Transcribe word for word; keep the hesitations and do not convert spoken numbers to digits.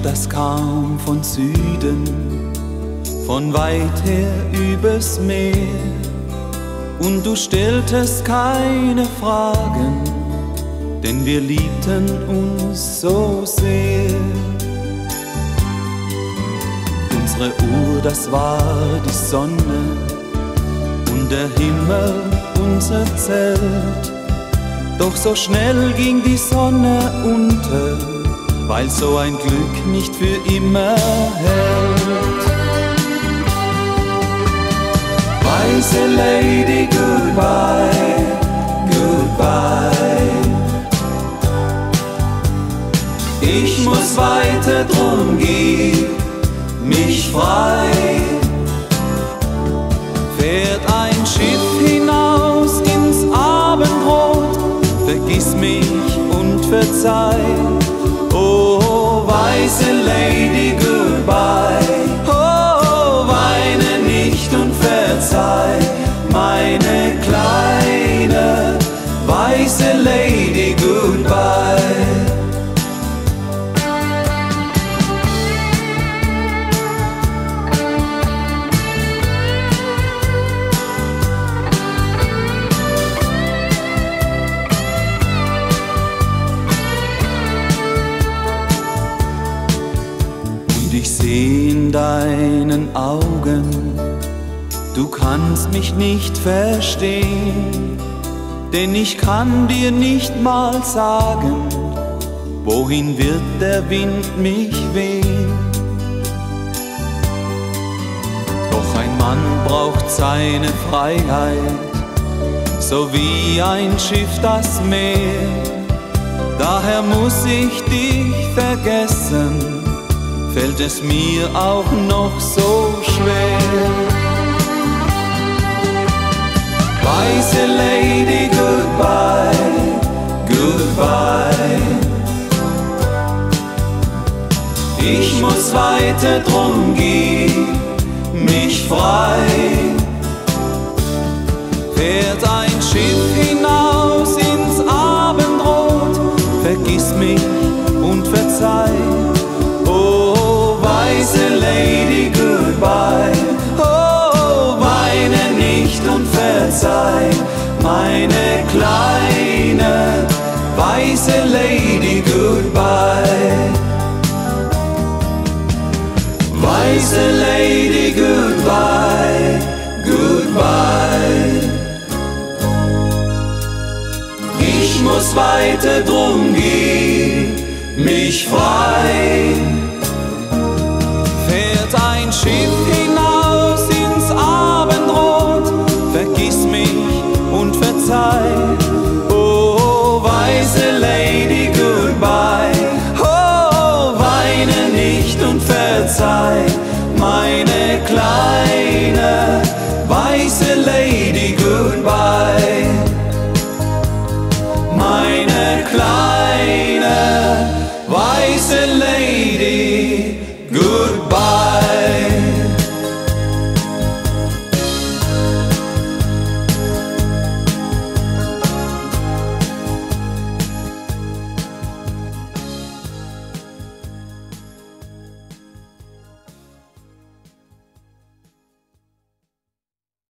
das kam von Süden, von weit her übers Meer, und du stelltest keine Fragen, denn wir liebten uns so sehr. Unsere Uhr, das war die Sonne, und der Himmel unser Zelt. Doch so schnell ging die Sonne unter, weil so ein Glück nicht für immer hält. Weiße Lady, goodbye, goodbye. Ich muss weiter, drum gib mich frei. Fährt ein Schiff hinaus ins Abendrot, vergiss mich und verzeih. Oh, weiße Lady, goodbye. Oh, weine nicht und verzeih, meine kleine weiße Lady, goodbye. Ich seh in deinen Augen, du kannst mich nicht verstehen, denn ich kann dir nicht mal sagen, wohin wird der Wind mich wehen. Doch ein Mann braucht seine Freiheit, so wie ein Schiff das Meer. Daher muss ich dich vergessen, fällt es mir auch noch so schwer. Weiße Lady, goodbye, goodbye. Ich muss weiter, drum gib mich frei. Fährt ein Schiff hinaus ins Abendrot, vergiss mich und verzeih. Weiße Lady, goodbye. Oh, weine nicht und verzeih, meine kleine weiße Lady, goodbye. Weiße Lady, goodbye, goodbye. Ich muss weiter, drum gib mich frei.